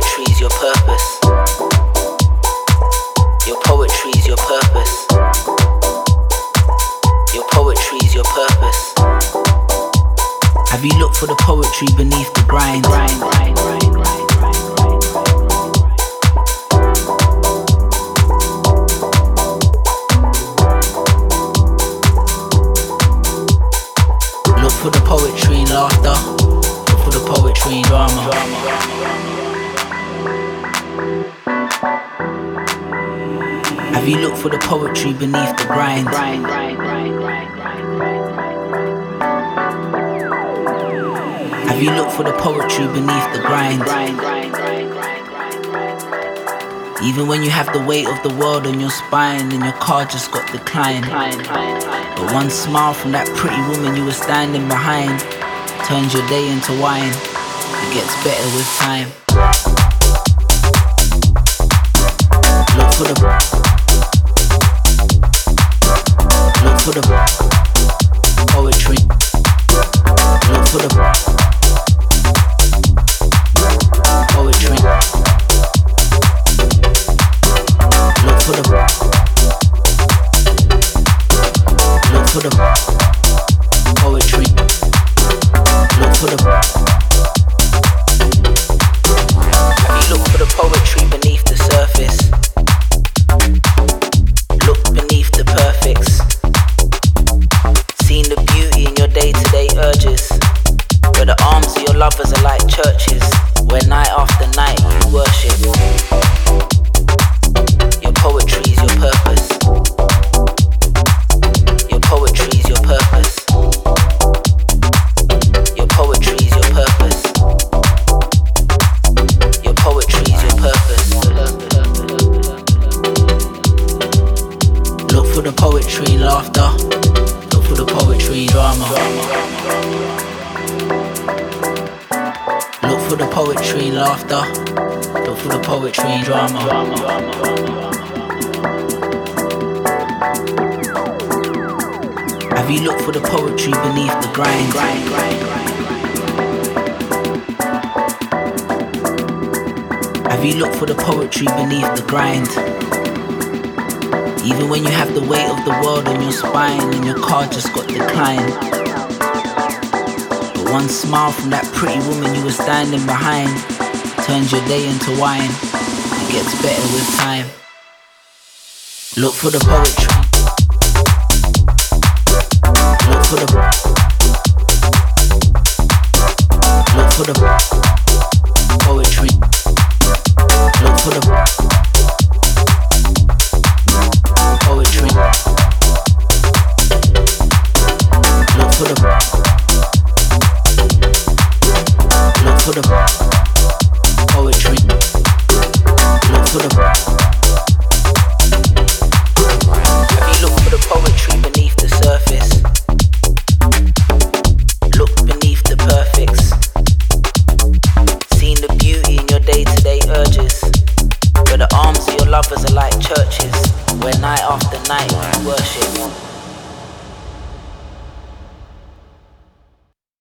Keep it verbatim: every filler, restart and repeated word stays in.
poetry's your purpose. Your poetry's your purpose. Your poetry's your purpose. Have you looked for the poetry beneath the grind? Look for the poetry in laughter. Look for the poetry in drama. Have you looked for the poetry beneath the grind? Have you looked for the poetry beneath the grind? Even when you have the weight of the world on your spine and your car just got declined, but one smile from that pretty woman you were standing behind turns your day into wine. It gets better with time. Look for the Look for the poetry. Look for the poetry. Look for the Look for the poetry. Look for the Have you looked for the poetry beneath the surface? Look beneath the perfects. Seen the beauty in your day-to-day urges, where the arms of your lovers are like churches, where night after night you worship. Your poetry's your purpose. Your poetry's your purpose. Your poetry's your purpose. Your poetry's your purpose. Look for the poetry in laughter. Look for the poetry in drama. Look for the poetry in laughter. Look for the poetry in drama. Have you looked for the poetry beneath the grind? Have you looked for the poetry beneath the grind? Even when you have the weight of the world on your spine and your car just got declined, but one smile from that pretty woman you were standing behind turns your day into wine. It gets better with time. Look for the poetry. Look for the Look for the poetry. Look for the poetry. Look for the Look for the poetry. Look for the Have you looked for the poetry beneath the surface? Look beneath the perfects. Seen the beauty in your day-to-day urges, where the arms of your lovers are like churches, where night after night you worship.